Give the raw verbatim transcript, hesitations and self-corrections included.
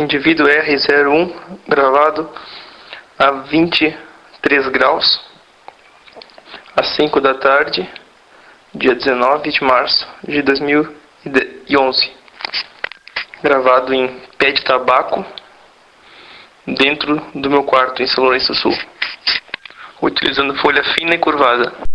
Indivíduo R zero um, gravado a vinte e três graus, às cinco da tarde, dia dezenove de março de dois mil e onze. Gravado em pé de tabaco, dentro do meu quarto em São Lourenço do Sul, utilizando folha fina e curvada.